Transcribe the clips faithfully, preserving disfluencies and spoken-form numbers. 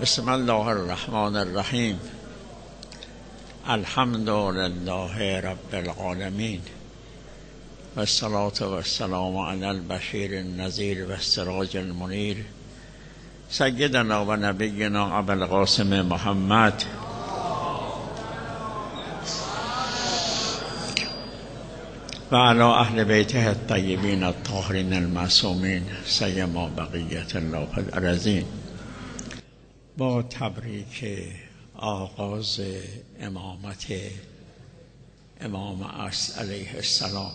بسم الله الرحمن الرحیم. الحمد لله رب العالمین و الصلاة و السلام علی البشیر النذیر و السراج المنیر سیدنا و نبینا ابوالقاسم محمد و علی اهل بیته الطیبین الطاهرین المعصومین سیما بقیت الله فی الارضین. با تبریک آغاز امامت امام اصل علیه السلام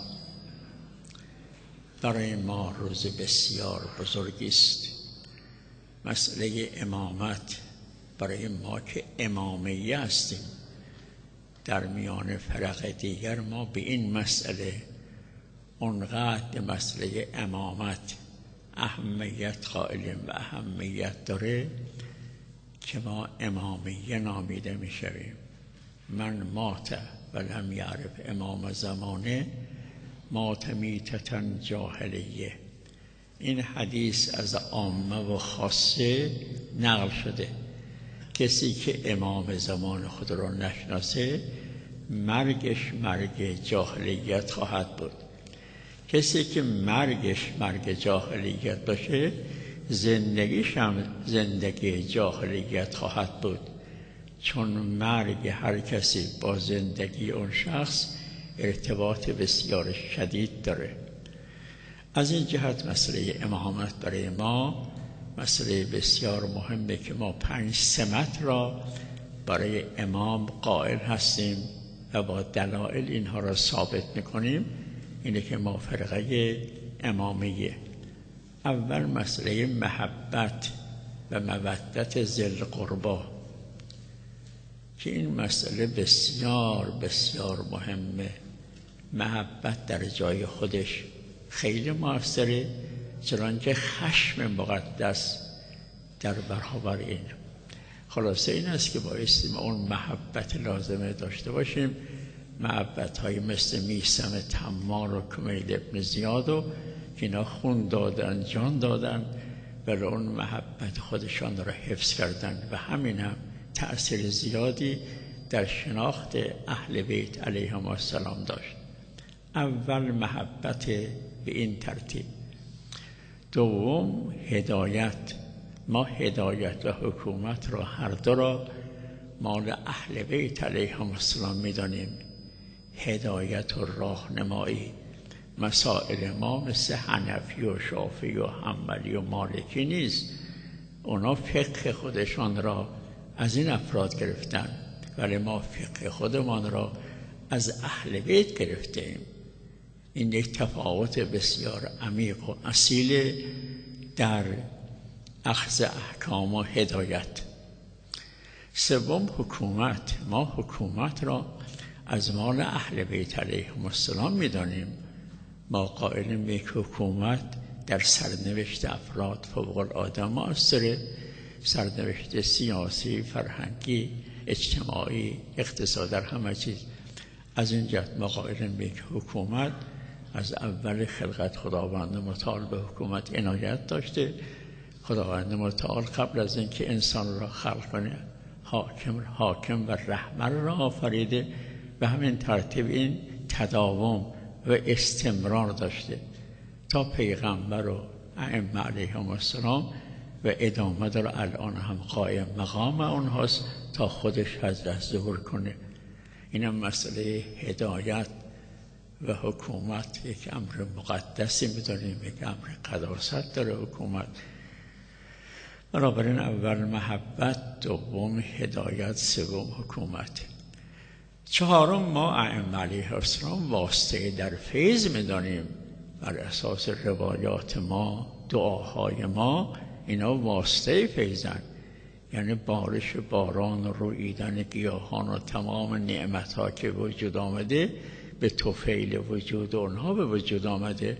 برای ما روز بسیار بزرگی است. مسئله امامت برای ما که امامیه هستیم در میان فرق دیگر، ما به این مسئله اونقدر مسئله امامت اهمیت قائلیم و اهمیت داره که ما امامیه نامیده می شویم. من مات و لم یعرف امام زمانه مات میتتن جاهلیه. این حدیث از عامه و خاصه نقل شده. کسی که امام زمان خود را نشناسه مرگش مرگ جاهلیت خواهد بود. کسی که مرگش مرگ جاهلیت باشه زندگیش هم زندگی جاهلیت خواهد بود، چون مرگ هر کسی با زندگی اون شخص ارتباط بسیار شدید داره. از این جهت مسئله امامت برای ما مسئله بسیار مهمه که ما پنج سمت را برای امام قائل هستیم و با دلایل اینها را ثابت میکنیم. اینه که ما فرقه امامیه. اول مسئله محبت و مودت ذی القربی که این مسئله بسیار بسیار مهمه. محبت در جای خودش خیلی موثره، چنانکه خشم مقدس در برابر این. خلاصه این است که بایستیم اون محبت لازمه داشته باشیم. محبت های مثل میثم تمار و کمیل ابن زیاد و که اینا خون دادن، جان دادن، ولی اون محبت خودشان را حفظ کردن و همین هم تأثیر زیادی در شناخت اهل بیت علیهم السلام داشت. اول محبت به این ترتیب. دوم هدایت. ما هدایت و حکومت را هر دو را مال اهل بیت علیهم السلام می‌دانیم. هدایت و راهنمایی مسائل ما مثل حنفی و شافعی و حنبلی و مالکی نیست. اونا فقه خودشان را از این افراد گرفتن، ولی ما فقه خودمان را از اهل بیت گرفتیم. این یک تفاوت بسیار عمیق و اصیل در اخذ احکام و هدایت. سوم حکومت. ما حکومت را از مال اهل بیت علیهم السلام می‌دانیم. ما قائلیم به یک حکومت در سرنوشت افراد فوق العاده مؤثره، سرنوشت سیاسی، فرهنگی، اجتماعی، اقتصاد، در همه چیز. از این جهت ما قائلیم به یک حکومت از اول خلقت خداوند متعال به حکومت عنایت داشته. خداوند متعال قبل از اینکه انسان را خلق کنه حاکم حاکم و رهبر را آفریده، به همین ترتیب این تداوم و استمرار داشته تا پیغمبر و ائمه علیهم السلام و ادامه داره. الان هم قائم مقام اونهاست تا خودش حضرت ظهور کنه. اینم مسئله هدایت و حکومت یک امر مقدسی می‌دانیم، یک امر قداست داره حکومت. بنابراین اول محبت، دوم هدایت، سوم حکومت. چهارم ما ائمه علیهم السلام واسطه در فیض می‌دانیم. بر اساس روایات ما، دعاهای ما، اینا واسطه فیضن، یعنی بارش باران و رویدن گیاهان و تمام نعمت‌ها که وجود آمده به طفیل وجود اونها به وجود آمده.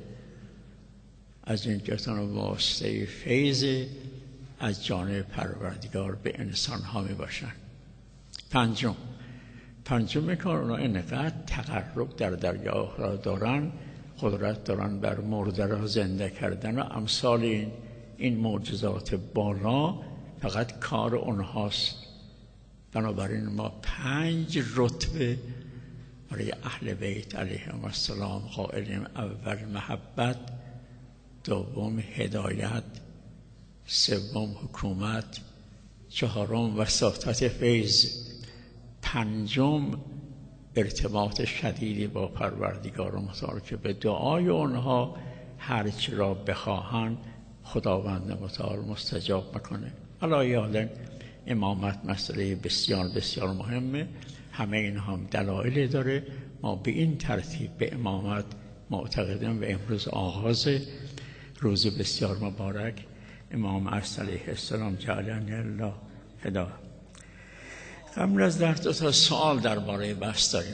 از این جهت واسطه فیض از جانب پروردگار به انسان‌ها میباشن. پنجم پنجم کار اونا اینقدر تقرب در درگاه آخرت دارن، قدرت دارن بر مرده را زنده کردن و امثال این این معجزات بالا فقط کار اونهاست. بنابراین ما پنج رتبه برای اهل بیت علیهم السلام قائلیم. اول محبت، دوم هدایت، سوم حکومت، چهارم وساطت فیض، پنجم ارتباط شدیدی با پروردگار متعال که به دعای اونها هرچی را بخواهند خداوند متعال مستجاب میکنه. علی حال امامت مسئله بسیار بسیار مهمه. همه این هم دلایل داره. ما به این ترتیب به امامت معتقدیم و امروز آغاز روز بسیار مبارک امام عصر علیه السلام جعلنی الله فدا. قبل از در دو تا سوال درباره بحث داریم.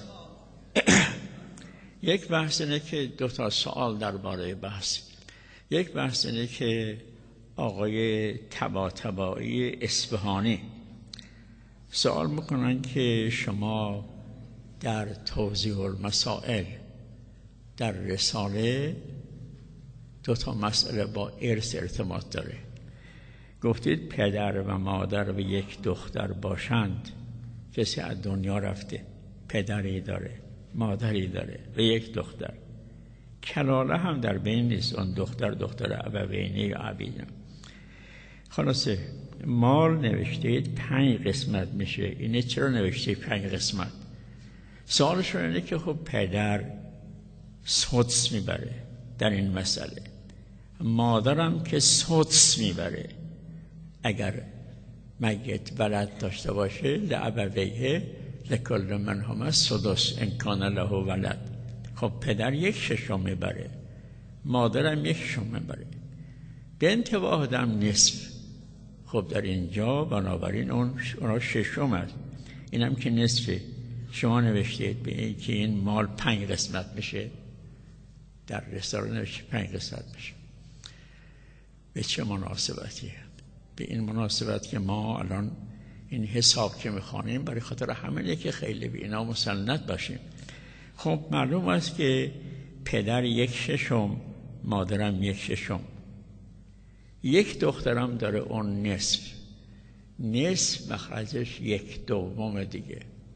یک بحث اینه که دو تا سوال درباره بحث. یک بحث اینه که آقای طباطبایی اصفهانی سوال میکنن که شما در توضیح المسائل در رساله دو تا مسئله با ارث ارتباط داره. گفتید پدر و مادر و یک دختر باشند، کسی از دنیا رفته، پدری داره، مادری داره و یک دختر. کلاله هم در بین نیست، اون دختر دختر ابوینی یا ابینا. خلاصه مال نوشتید پنج قسمت میشه. اینه چرا نوشتید پنج قسمت؟ سوالشون اینه که خب پدر سدس میبره در این مسئله، مادرم که سدس میبره اگر میت ولد داشته باشه، لابویه لکل منهما السدس ان کان له ولد. خب پدر یک ششم میبره، مادرم یک ششم میبره، به انتباه آدم نصف. خب در اینجا بنابراین اون اونا ششم است، اینم که نصفه. شما نوشتید به این که این مال پنج قسمت میشه، در رساله نوشتید پنج قسمت میشه. به چه مناسبتیه؟ به این مناسبت که ما الان این حساب که میخوانیم برای خاطر همینه که خیلی به اینا مسلط باشیم. خب معلوم است که پدر یک ششم، مادرم یک ششم، یک دخترم داره اون نصف. نصف مخرجش یک دوم دیگه.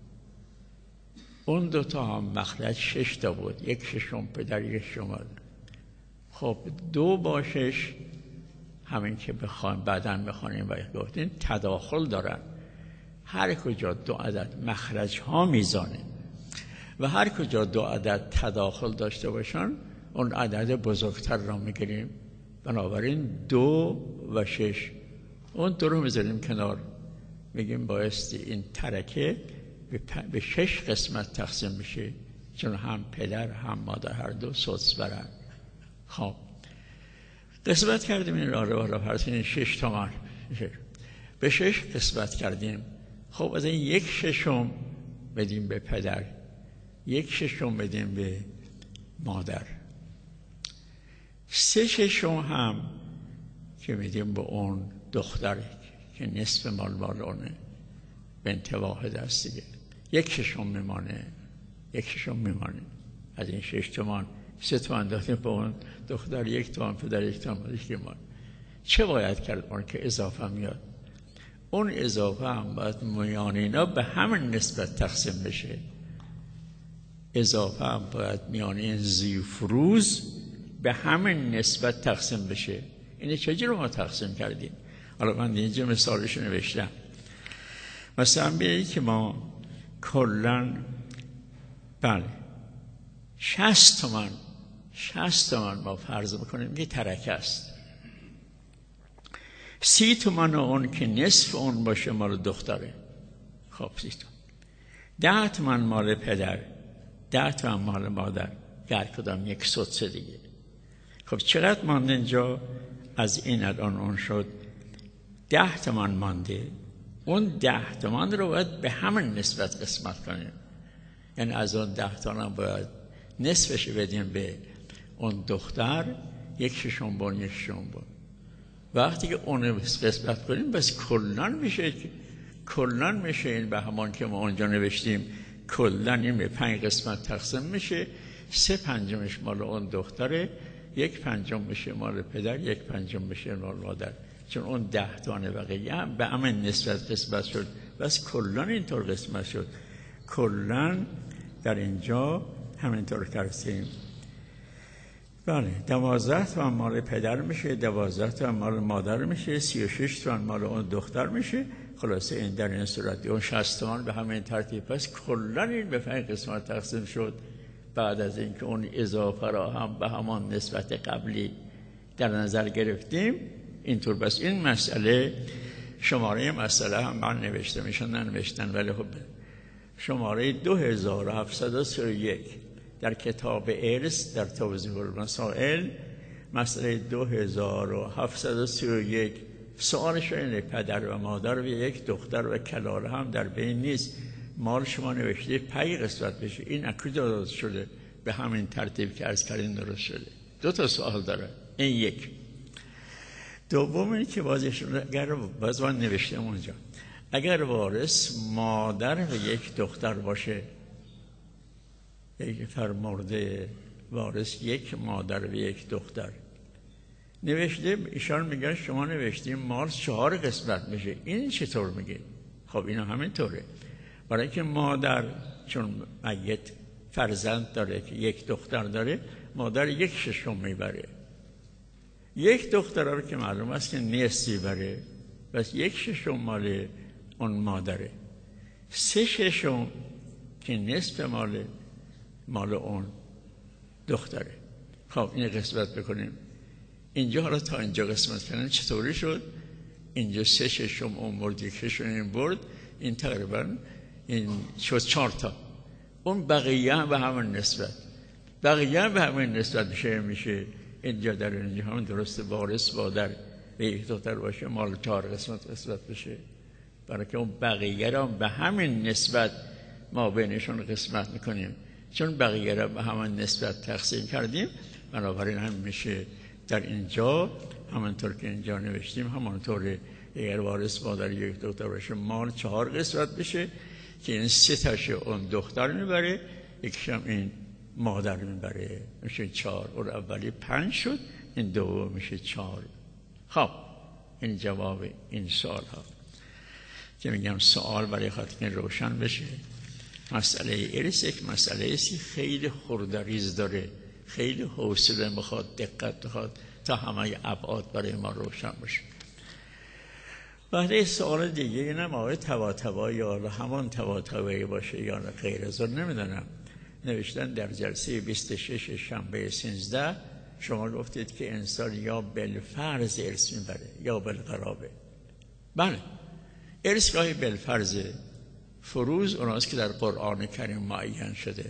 اون دوتا هم مخرج شش تا بود، یک ششم پدر یک ششم. خب دو باشش همین که بخوایم بعداً بخوانیم و گفتین تداخل دارن. هر کجا دو عدد مخرج ها میزانه و هر کجا دو عدد تداخل داشته باشن اون عدد بزرگتر را میگیریم. بنابراین دو و شش، اون دو رو میذاریم کنار، میگیم بایستی این ترکه به شش قسمت تقسیم میشه، چون هم پدر هم مادر هر دو سدس برن. خب قسمت کردیم این را رو را فرسین شش تومن به شش قسمت کردیم. خب از این یک ششم بدیم به پدر، یک ششم بدیم به مادر، سه ششم هم که میدیم به اون دختر که نصف مال مال اونه، به انتباه دست دیگه یک ششم میمانه. یک ششم میمانه از این شش تومان، سه تومان دادیم به اون دختر، یک تومان پدر، یک تومان یک تومان. چه باید کرد؟ اون که اضافه میاد، اون اضافه هم باید میان اینا به همین نسبت تقسیم بشه. اضافه هم باید میان این زیفروز به همین نسبت تقسیم بشه. اینه چجوری رو ما تقسیم کردیم؟ حالا من اینجا مثالش نوشتم. مثلا بیایید که ما کلن بله شصت تومن شصت تومن ما فرض بکنیم که ترکه است. سی تومن اون که نصف اون باشه مال دختره. خب سی تومن. ده تومن مال پدر، ده تومن مال مادر، هر کدام یک سدس دیگه. خب چقدر مانده اینجا؟ از این الان اون شد ده تومن مانده. اون ده تومن رو باید به همین نسبت قسمت کنیم، یعنی از اون ده تومن باید نصفش بدیم به اون دختر، یک ششم بون یک ششم بون. وقتی که اون قسمت کنیم بس کلن میشه، کلن میشه این به همان که ما اونجا نوشتیم، کلن این به پنج قسمت تقسیم میشه. سه پنجمش مال اون دختره، یک پنجم میشه مال پدر، یک پنجم میشه مال مادر. چون اون ده تا بقیه هم به همین نسبت قسمت شد، بس کلان اینطور قسمت شد. کلان در اینجا همینطور کردیم. بله، دوازده تومن مال پدر میشه، دوازده تومن مال مادر میشه، سی و شش تومن مال اون دختر میشه. خلاصه این در این صورت اون شصت تومن به همین ترتیب. پس کلان این به پنج قسمت تقسیم شد. بعد از اینکه اون اضافه را هم به همان نسبت قبلی در نظر گرفتیم اینطور. بس این مسئله شماره مسئله هم من نوشته میشن ننوشتن، ولی خب شماره دو هزار و هفتصد و سی و یک در کتاب ارث در توضیح المسائل، مسئله دو هزار و هفتصد و سی و یک، سوالش اینه پدر و مادر و یک دختر و کلاله هم در بین نیست، مال شما نوشته پنج قسمت بشه، این اکو درست شده به همین ترتیب که عرض کردیم درست شده. دو تا سوال داره این. یک دوم اینه که بازشون اگر باز من نوشتم اونجا اگر وارث مادر و یک دختر باشه، یک فرمانده وارث یک مادر و یک دختر نوشته، ایشان میگن شما نوشتیم مال چهار قسمت میشه، این چطور میگه؟ خب اینا همینطوره، برای اینکه مادر چون میت فرزند داره که یک دختر داره، مادر یک ششم میبره، یک دختر رو که معلوم است که نصفی بره، بس یک ششم مال اون مادره، سه ششم که نصف مال مال اون دختره. خب این قسمت بکنیم. اینجا حالا تا اینجا قسمت کردن چطوری شد؟ اینجا سه ششم اون برد، یک ششم این برد، این تقریبا این شد چهار تا. اون بقیه هم به همون نسبت، بقیه هم به همون نسبت میشه میشه اینجا در اینجا هم درسته وارث مادر به یک دختر باشه مال چهار قسمت قسمت بشه، برای که اون بقیه را به همین نسبت ما بینشون قسمت میکنیم، چون بقیه را به همین نسبت تقسیم کردیم، بنابراین هم میشه در اینجا همانطور که اینجا نوشتیم همانطور اگر وارث مادر یک دختر باشه مال چهار قسمت بشه که این سه تاش اون دختر میبره، یکیشم این مادر میبره، میشه چهار. اون اولی پنج شد، این دوم میشه چهار. خب این جواب این سوال ها که میگم سوال برای خاطر که روشن بشه. مسئله ارث یک مسئله ایستی خیلی خردریز داره، خیلی حوصله میخواد، دقت میخواد تا همه ابعاد برای ما روشن بشه. بعد سوال دیگه اینم آقای طباطبایی یا همان طباطبایی باشه یا غیر از اون نمیدونم، نوشتن در جلسه بیست و شش شنبه سیزده شما گفتید که انسان یا بالفرض ارث میبره یا بالقرابه. بله، ارث گاهی بالفرض، فروض اوناست که در قرآن کریم معین شده،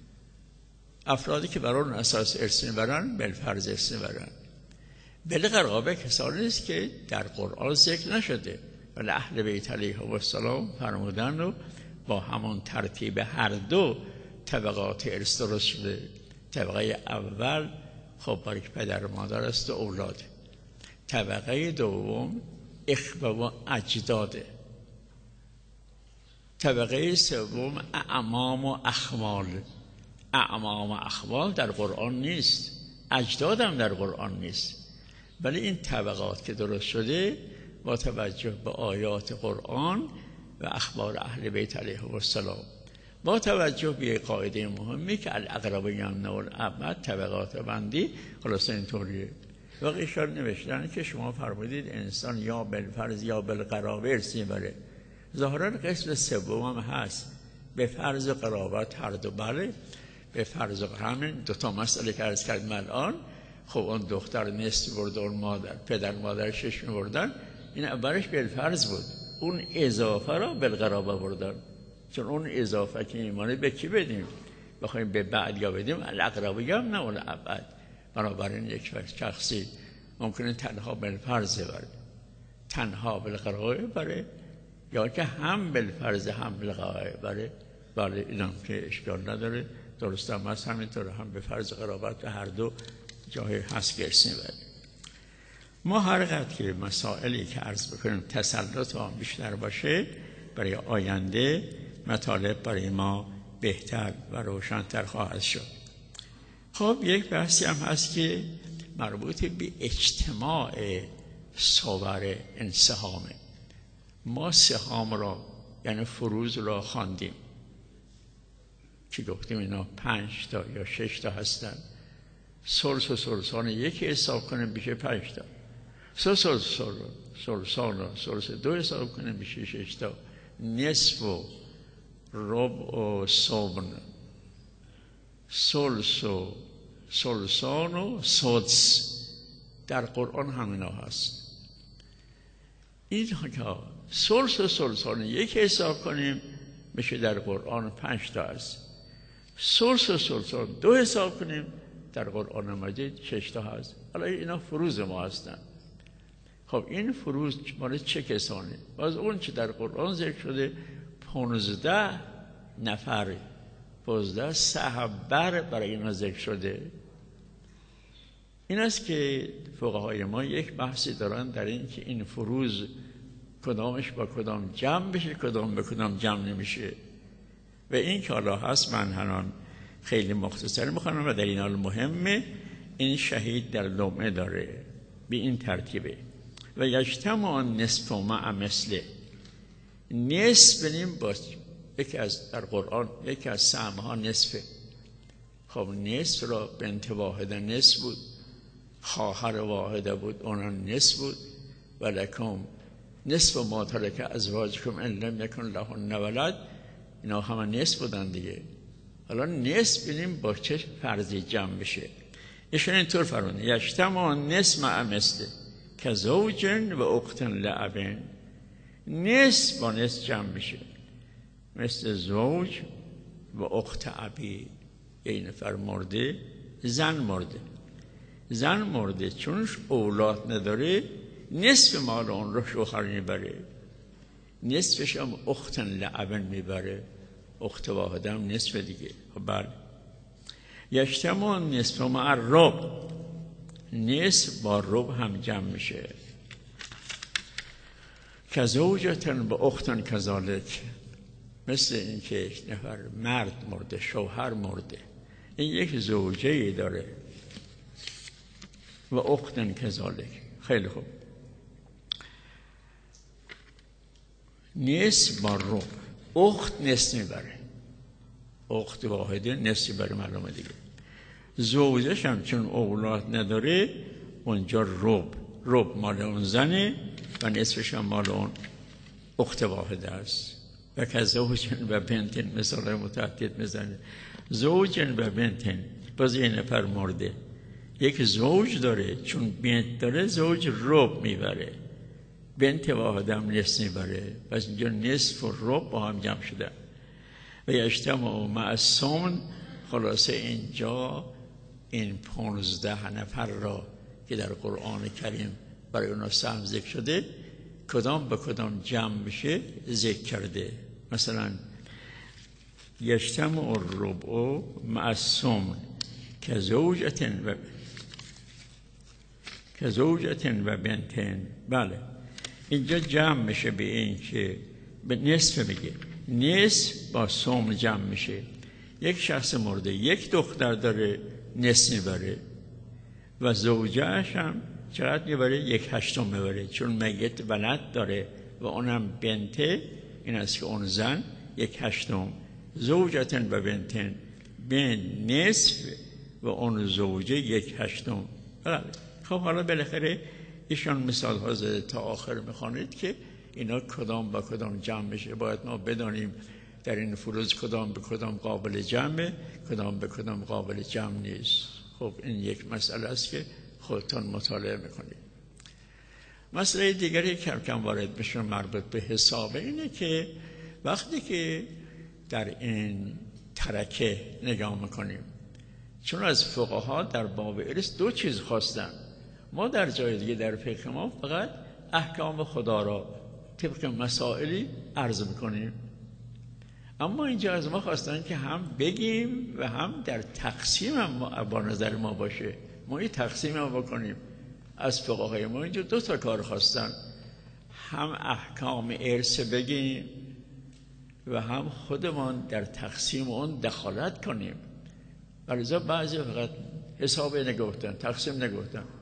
افرادی که بر اون اساس ارث میبرن بالفرض ارث میبرن. بالقرابه کسانی است که در قرآن ذکر نشده، ولی اهل بیت علیهم السلام فرمودن و با همون ترتیب هر دو طبقات ارث درست شده. طبقه اول خب برای پدر و مادر است و اولاد، طبقه دوم اخوه و اجداده، طبقه سوم اعمام و اخوال. اعمام و اخوال در قرآن نیست، اجداد هم در قرآن نیست، ولی این طبقات که درست شده با توجه به آیات قرآن و اخبار اهل بیت علیهم السلام، با توجه به قاعده مهمی که الاقربین یمنعون الابعد، طبقات بندی خلاصه اینطوریه. و ایشان نوشتن که شما فرمودید انسان یا بالفرض یا بالقرابه ارث میبره، ظاهرا قسم سوم هم هست به فرض و قرابت هر دو. بله، به فرض و همین دو تا مسئله که عرض کردم الان. خب اون دختر نصف برد، اون مادر پدر مادر شش میبردن، این اولش بالفرض بود، اون اضافه را بالقرابه بردن، چون اون اضافه که ایمانه به کی بدیم؟ بخوایم به بعد یا بدیم الاقربین یمنعون الابعد. بنابراین یک شخصی ممکنه تنها بالفرض بره، تنها بالقرابه بره، یا که هم بالفرض هم بالقرابه بره. بله اینم که اشکال نداره، درست هم هست، همینطور هم به فرض قرابت هر دو جای هست که ارث میبره. ما هر قدر که مسائلی که عرض بکنیم تسلط هم بیشتر باشه، برای آینده مطالب برای ما بهتر و روشن‌تر خواهد شد. خب یک بحثی هم هست که مربوط به اجتماع صور انسهامه. ما سهام را یعنی فروز را خواندیم که گفتیم اینا پنج تا یا شش تا هستن. ثلث و ثلثان یکی حساب کنیم میشه پنج تا. ثلث و ثلثان و ثلث دو حساب کنیم میشه شش تا. نصف و ربع و ثمن، ثلث و ثلثان و سدس در قرآن همینا هست. این که ثلث و ثلثان یک حساب کنیم میشه در قرآن پنج تا است. ثلث و ثلثان دو حساب کنیم در قرآن مجید شش تا هست. حالا اینا فروز ما هستن. خب این فروز مال چه کسانی؟ باز اون چه در قرآن ذکر شده پانزده نفر پانزده صحبر برای اینا ذکر شده. این است که فقهای ما یک بحثی دارن در این که این فروز کدامش با کدام جمع بشه، کدام به کدام جمع نمیشه. و این که حالا هست من هنان خیلی مختصر میخوانم و در این حال مهمه. این شهید در لمعه داره به این ترتیبه و یجتمع نصف مع مثله. نصف بنیم با یکی از در قرآن یکی از سهمها نصفه. خب نصف را بنت واحده نصف بود، خواهر واحده بود اونم نصف بود. و لکم نصف ما ترک ازواجکم ان لم یکن لهن ولد، اینا همه نصف بودن دیگه. حالا نصف بینیم با چه فرضی جمع بشه. ایشون اینطور فرمونه یجتمع نصف مع مثله که زوجن و اختن لابن. نصف با نصف جمع بشه مثل زوج و اخت ابی. یه نفر مرده، زن مرده، زن مرده چونش اولاد نداره نصف مال اون رو شوهر میبره، نصفش هم اختن لابن میبره، اخت واحده هم نصف دیگه. بله یجتمع نصف مع الربع، نصف با ربع هم جمع میشه. که زوجتن و اختن کذالک، مثل این که یک نفر مرد مرده، شوهر مرده، این یک زوجه‌ای داره و اختن کذالک. خیلی خوب، نصف با ربع، اخت نصف میبره، اخت واحده نصف میبره معلومه دیگه. زوجش هم چون اولاد نداره اونجا ربع، ربع مال اون زنه و نصفش هم مال اون اخت واحده است. و که زوجن و بنتن مثال متعدد میزنه. زوجن و بنتن، باز یه نفر مرده یک زوج داره، چون بنت داره زوج ربع میبره، بنت واحده هم نصف میبره، پس اینجا نصف و ربع با هم جمع شده. و یجتمع مع الثمن. خلاصه اینجا این پانزده نفر را که در قرآن کریم برای اونا سهم ذکر شده کدام به کدام جمع بشه ذکر کرده. مثلا یجتمع الربع مع الثمن که زوجتن و که زوجتن و بنتن. بله اینجا جمع میشه به این که به نصف میگه، نصف با ثمن جمع میشه. یک شخص مرده یک دختر داره نصف میبره و زوجهش هم چقدر میبره؟ یک هشتم میبره، چون میت ولد داره و اونم بنته، این است که اون زن یک هشتم. زوجتن و بنتن، بن نصف و اون زوجه یک هشتم. بله خب حالا بالاخره ایشان مثال ها زده تا آخر میخوانید که اینا کدام با کدام جمع بشه. باید ما بدانیم در این فروز کدام به کدام قابل جمعه، کدام به کدام قابل جمع نیست. خب این یک مسئله است که خودتان مطالعه میکنید. مسئله دیگری کم کم وارد بشن مربوط به حساب اینه که وقتی که در این ترکه نگاه میکنیم، چون از فقها در باب ارث دو چیز خواستن، ما در جای دیگه در فقه ما فقط احکام خدا را طبق مسائلی عرض میکنیم، اما اینجا از ما خواستن که هم بگیم و هم در تقسیم هم با نظر ما باشه، ما این تقسیم هم بکنیم. از فقهای ما اینجا دو تا کار خواستن، هم احکام ارث بگیم و هم خودمان در تقسیم اون دخالت کنیم. ولذا بعضی فقط حساب نگفتن، تقسیم نگفتن.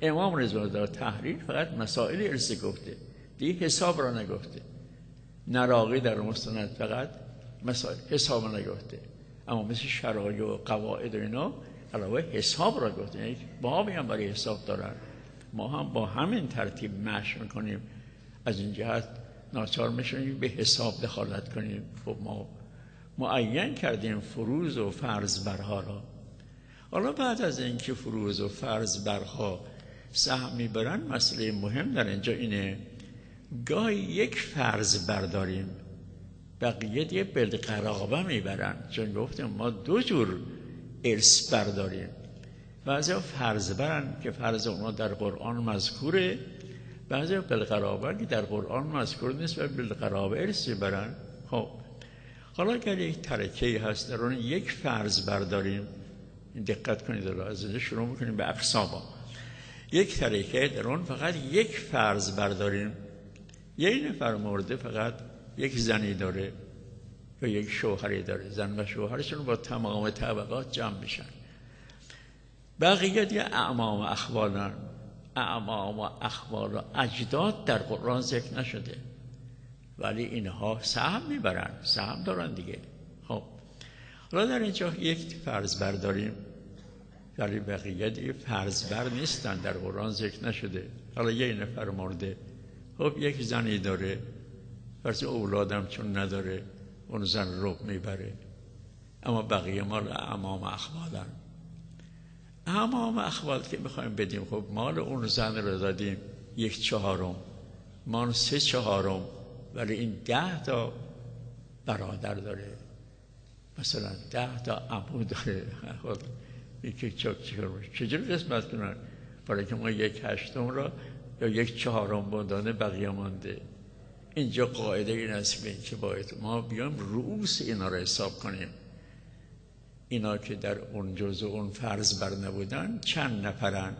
امام رضا در تحریر فقط مسائل ارثی گفته، دیگه حساب را نگفته. نراقی در مستند فقط مسائل حساب نگفته، اما مثل شرایع و قواعد و اینا علاوه حساب را گفته، یعنی بابی هم برای حساب دارن. ما هم با همین ترتیب مشق میکنیم، از این جهت ناچار میشیم به حساب دخالت کنیم. خب ما معین کردیم فروض و فرض برها را. حالا بعد از اینکه فروض و فرض برها سهم میبرن، مسئله مهم در اینجا اینه گاهی یک فرض برداریم بقیه دیگه بالقرابه میبرن، چون گفتیم ما دو جور ارث برداریم. بعضی فرض برن که فرض اونا در قرآن مذکوره، بعضی بالقرابه که در قرآن مذکور نیست و بالقرابه ارث برن. خب حالا اگر یک ترکه‌ای هست در اون یک فرض برداریم، دقت کنید حالا از اینجا شروع میکنیم به اقساما. یک ترکه در اون فقط یک فرض برداریم، یک نفر مرده فقط یک زنی داره یا یک شوهری داره، زن و شوهرشون با تمام طبقات جمع میشن. بقیه دیگه اعمام و اخوالن. اعمام و اخوال و اجداد در قرآن ذکر نشده، ولی اینها سهم میبرن، سهم دارن دیگه. خب حالا در اینجا یک فرض برداریم، ولی بقیه دیگه فرض بر نیستن، در قرآن ذکر نشده. حالا یک نفر مرده، خب یک زنی داره، فرض اولادم چون نداره اون زن رب میبره، اما بقیه مال اعمام و اخوالن. اعمام و اخوال که میخوایم بدیم، خب مال اون زن رو دادیم یک چهارم، مال سه چهارم، ولی این ده تا برادر داره، مثلا ده تا عمو داره. خب یکی چاک چیکار چجوری قسمت کنن؟ برای که ما یک هشتم را یا یک چهارم بودانه بقیه مانده. اینجا قاعده این است که باید ما بیام رؤوس اینا را حساب کنیم. اینا که در اون جزء اون فرض بر نبودن چند نفرن؟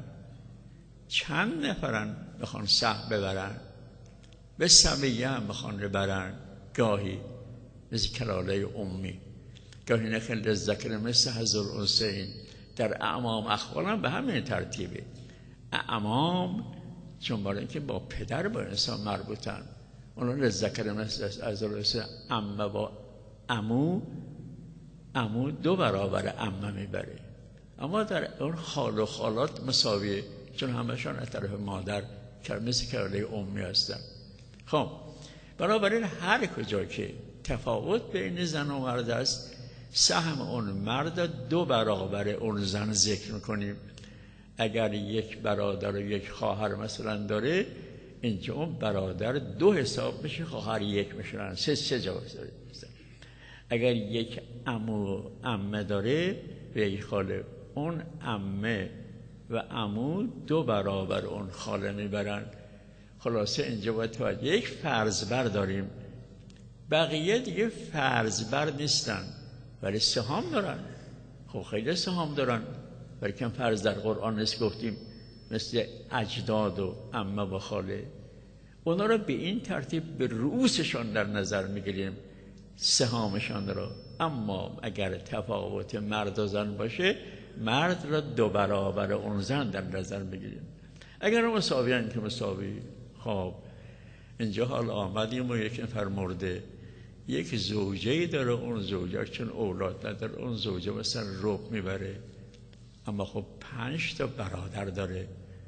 چند نفرن بخوان سهم ببرن؟ به سمیه هم بخوان ببرن، گاهی مثل کلاله امی، گاهی نخل للذکر مثل حظ الانثیین. در اعمام اخوال هم به همین ترتیبه. اعمام چون برای اینکه با پدر با انسان مربوطن، اونو للذکر مثل حظ الانثیین. عمه با عمو، عمو دو برابر عمه میبره، اما در اون خال و خالات مساویه، چون همشون از طرف مادر مثل کلاله امی هستن. خب بنابراین هر کجا که تفاوت بین زن و مرد است، سهم اون مرد دو برابر اون زن ذکر میکنیم. اگر یک برادر و یک خواهر مثلا داره، اینجا اون برادر دو حساب میشه، خواهر یک میشن، سه سه جواب داره. اگر یک عمو عمه داره و یک خاله، اون عمه و عمو دو برابر اون خاله میبرن. خلاصه اینجا باید توجه یک فرض بر داریم، بقیه دیگه فرض بر نیستن ولی سهام دارن. خب خیلی سهام دارن، ولی کم فرض در قرآن نیست گفتیم، مثل اجداد و عمه و خاله. اونا رو به این ترتیب به رؤوسشان در نظر میگیریم، سهامشان را. اما اگر تفاوت مرد و زن باشه، مرد را دو برابر اون زن در نظر بگیریم. اگر مساوی هن که مساوی. خب اینجا حال آمدیم و یک نفر مرده، یک زوجه‌ای داره، اون زوجه چون اولاد نداره، اون زوجه مثلا رب میبره، اما خب پنج تا برادر داره.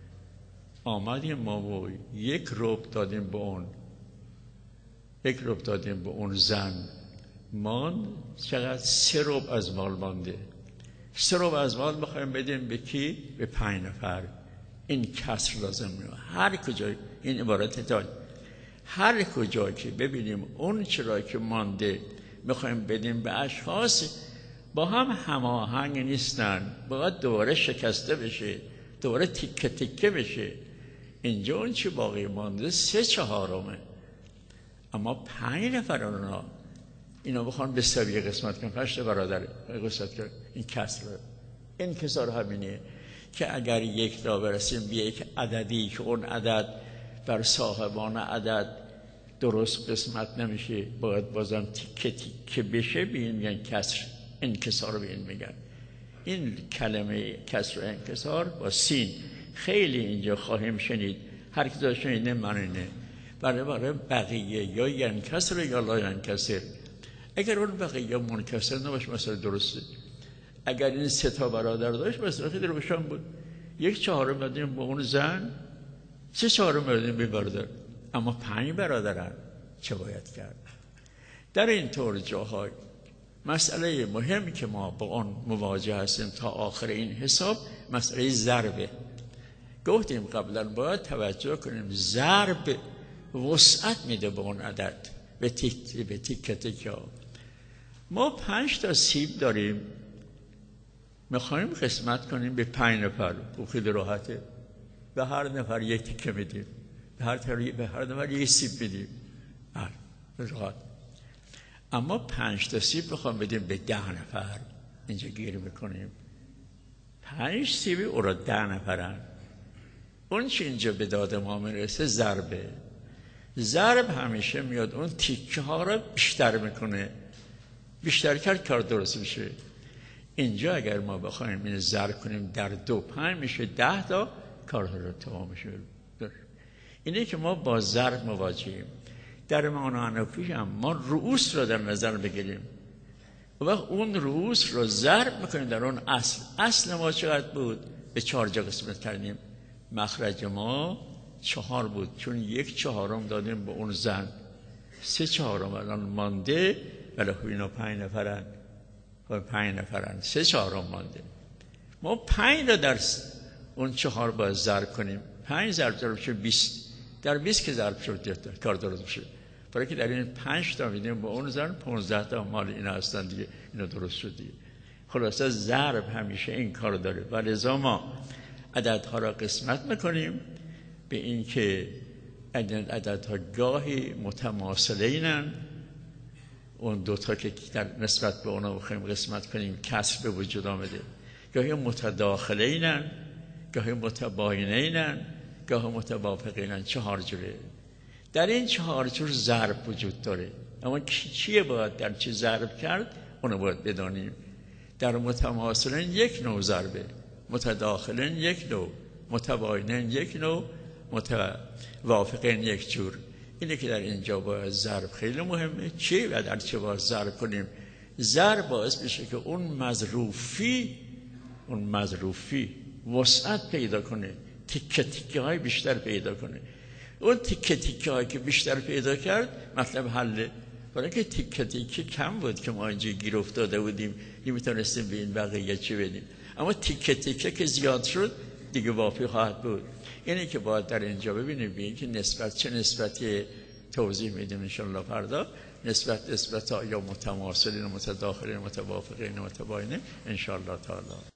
آمدیم ما و یک رب دادیم به اون، یک رب دادیم به اون زن، مان چقدر؟ سه رب از مال مانده. سه رب از مال بخوایم بدیم به کی؟ به پنج نفر. این کسر لازم میاد. هر کجا این عبارت تا هر کجا که ببینیم اون چرا که مانده میخوایم بدیم به اشخاص با هم هماهنگ نیستن، باید دوباره شکسته بشه، دوباره تیکه تیکه بشه. اینجا اون چی باقی مانده سه چهارمه، اما پنج نفر اونا اینا بخوان به سویه قسمت کنن، پنج تا برادر قسمت کنن، این کسر انکسار همینه که اگر یک تا برسیم به یک عددی که اون عدد بر صاحبان عدد درست قسمت نمیشه، باید بازم تیکه تیکه بشه، به این میگن کسر انکسار، به این میگن. این کلمه کسر و انکسار با سین خیلی اینجا خواهیم شنید، هر کی داشت شنیده معنی برای برای بقیه یا ینکسر یا لا ینکسر. اگر اون بقیه منکسر نباشه مثلا درسته، اگر این سه تا برادر داشت مثلا خیلی روشن بود، یک چهارم بدیم به اون زن، سه چهارم بدیم به برادر، اما پنج برادرن چه باید کرد؟ در این طور جاهای مسئله مهمی که ما با آن مواجه هستیم تا آخر این حساب مسئله ضربه. گفتیم قبلا باید توجه کنیم ضرب وسعت میده به اون عدد، به تیک به تیک تیک ها. ما پنج تا سیب داریم، میخوایم قسمت کنیم به پنج نفر، او خیلی راحته، به هر نفر یک تیکه میدیم، به هر تری به هر نفر یک سیب میدیم، هر راحت. اما پنج تا سیب بخوام بدیم به ده نفر، اینجا گیر میکنیم. پنج سیبی او را ده نفرن. اون چی اینجا به داد ما میرسه ضربه. ضرب همیشه میاد اون تیکه ها را بیشتر میکنه، بیشتر کرد کار درست میشه. اینجا اگر ما بخوایم این ضرب کنیم در دو پنج میشه ده تا، کار رو تمام میشه. اینه که ما با ضرب مواجهیم. در معنا حنفی هم ما رؤوس رو در نظر بگیریم و وقت اون رؤوس رو ضرب میکنیم در اون اصل. اصل ما چقدر بود؟ به چهار جا قسمت کردیم. مخرج ما چهار بود، چون یک چهارم دادیم به اون زن، سه چهارم الان مانده، ولی خب اینا پنج نفرن، پنج نفرن، سه چهارم مانده. ما پنج رو در اون چهار باید ضرب کنیم. پنج ضرب ضرب شد بیست، در بیست که ضرب شد کار درست میشه. برای که در این پنج تا میدیم به اون زن، پانزده تا مال اینا هستن دیگه، اینا درست شد دیگه. خلاصه ضرب همیشه این کار داره و لذا ما عددها را قسمت میکنیم به این که عددها گاهی متماثلینن، اون دوتا که در نسبت به اونا بخوایم قسمت کنیم کسر به وجود آمده، گاهی متداخلینن، گاهی متباینینن، گاهی متوافقینن. چهار جوره. در این چهار جور ضرب وجود داره، اما چیه باید در چی ضرب کرد اونو باید بدانیم. در متماثلین یک نوع ضربه، متداخلین یک نوع، متباینین یک نوع، متوافقین یک جور. اینه که در اینجا باید ضرب خیلی مهمه. چی و در چه باید ضرب کنیم؟ ضرب باعث میشه که اون مظروفی اون مظروفی وسعت پیدا کنه، تیکه تیکه های بیشتر پیدا کنه. اون تیکه تیکه هایی که بیشتر پیدا کرد مطلب حله. برای که تیکه تیکه کم بود که ما اینجا گیر افتاده بودیم، نمیتونستیم به این بقیه چی بدیم، اما تیکه تیکه که زیاد شد دیگه وافی خواهد بود. اینه که باید در اینجا ببینیم ببینیم که نسبت چه نسبتی توضیح میدیم انشاءالله فردا، نسبت نسبت یا متماثلین، متداخلین، متوافقین، متباینین انشاءالله تعالی.